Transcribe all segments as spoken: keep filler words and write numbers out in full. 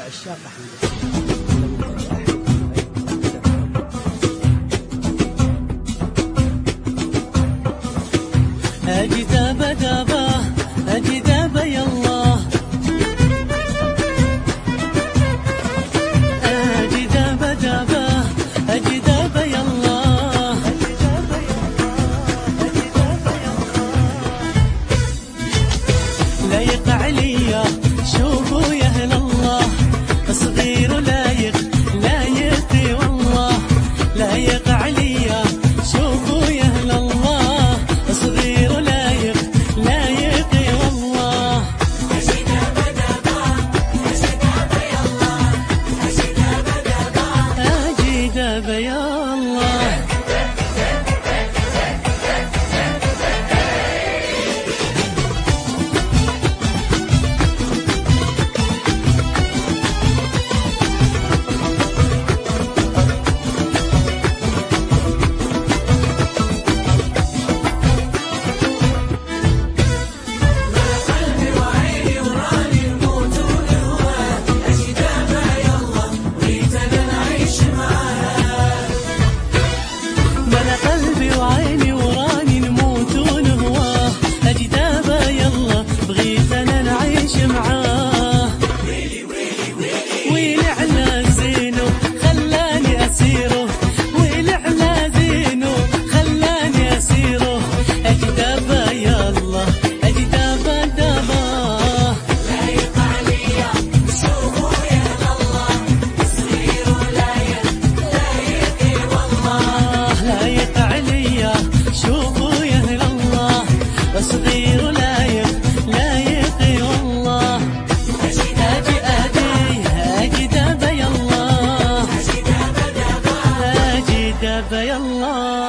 عشاق أحمد. أجي دابا دابا أجي دابا يلا أجي دابا دابا أجي دابا يلا لايق عليا شوفوا يا أهل الله صغير لايق لايق والله لايق عليا شوفوا يا أهل الله صغير لايق لايق والله أجي دابا دابا أجي دابا يلا أجي دابا دابا أجي دابا يلا وعيني وراني نموت ونهواه أجي دابا يلا بغيت أنا نعيش معاه ويلي ويلي ويلي ويلي على زينو خلاني أسيره ويلي على زينو خلاني أسيره أجي دابا يلا أجي دابا دابا لايق عليا شوفوا يا الله صغير ولايق لايق والله لايق عليا شوفوا يا أهل الله صغير لايق لايق والله أجي أجي أجي أجي دابا يلا أجي دابا دابا أجي دابا يلا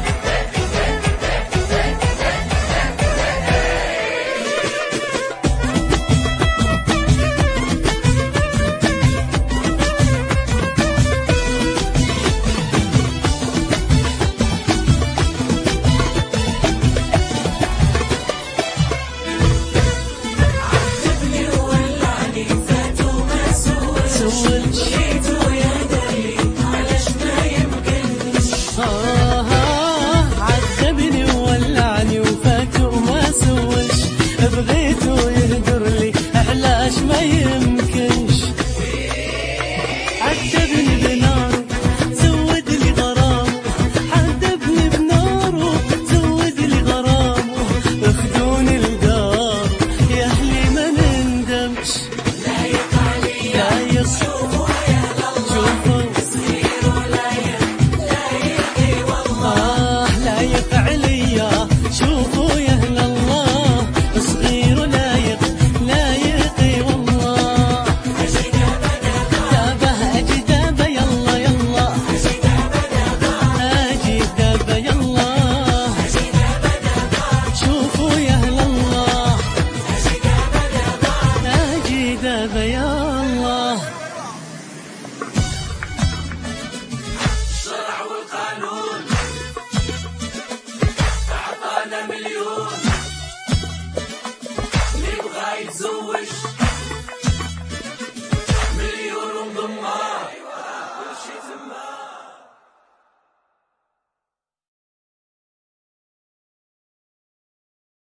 عذبني وولعني وفات وما سولش بغيته يهدر لي أحلاش ما يمكنش عذبني بناره زود لي غرامه عذبني بناره زود لي غرامه اخدوني الدار يا أهلي ما نندمش لايق علي لايق شوفوا يا الله صغير ولايق لايق والله لايق عليا شوفوا يا أهل الله صغير لايق لايق والله أجي دابا دابا أجي دابا يلا يلا أجي دابا دابا أجي دابا يلا أجي دابا دابا شوفوا يا أهل الله أجي دابا دابا أجي دابا يلا الشرع والقانون أعطانا مليون